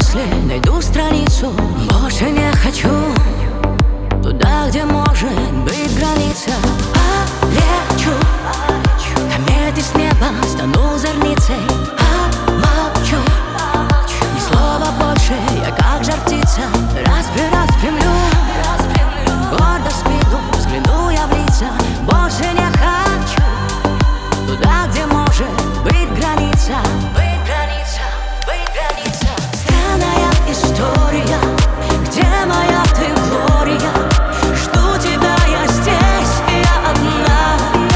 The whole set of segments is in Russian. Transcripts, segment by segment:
мысли найду страницу. Больше не хочу туда, где может быть граница. Полечу, кометы с неба стану зорницей. Молчу, ни слова больше, я как жар птица. Распрямлю, гордо спину, взгляну я в лица. Больше не хочу туда, где может быть граница. Быть граница, быть граница. Странная история, где моя ты Глория? Жду тебя я здесь, и я одна.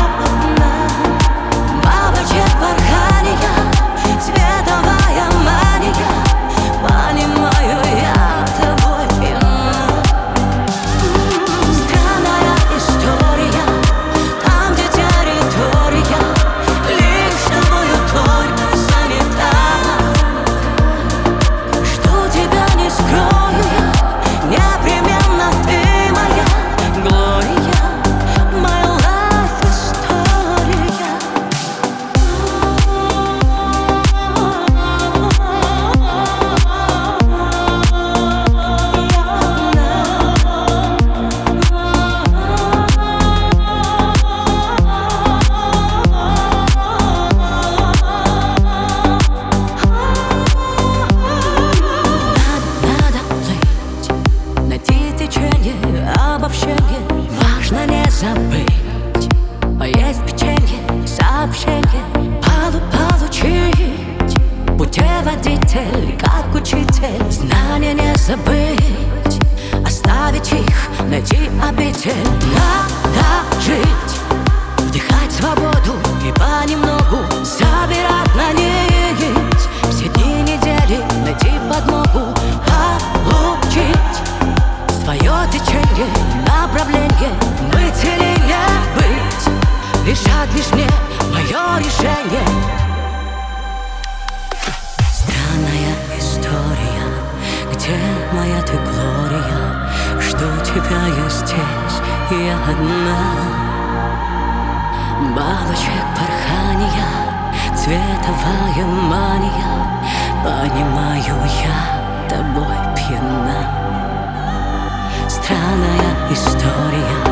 Бабочек порхания, световая мания. Понимаю, я тобой пьяна. Странная история, там, где территория лишь тобою только занята. Жду тебя, не скрою я, непременно ты моя Глория, моя life история. Надо плыть, найти течение, обобщение. Важно не забыть поесть печенье, сообщение получить. Путеводитель, как учитель, знания не забыть. Оставить их, найти обитель. Надо жить, вдыхать свободу и понемногу собирать на нить. Все дни недели найти подмогу, получить свое течение, направление. Быть или не быть, решать лишь мне мое решение. Странная история, где моя ты Глория? Жду тебя я здесь, и я одна. Бабочек порхания, цветовая мания. Понимаю, я тобой пьяна. Странная история,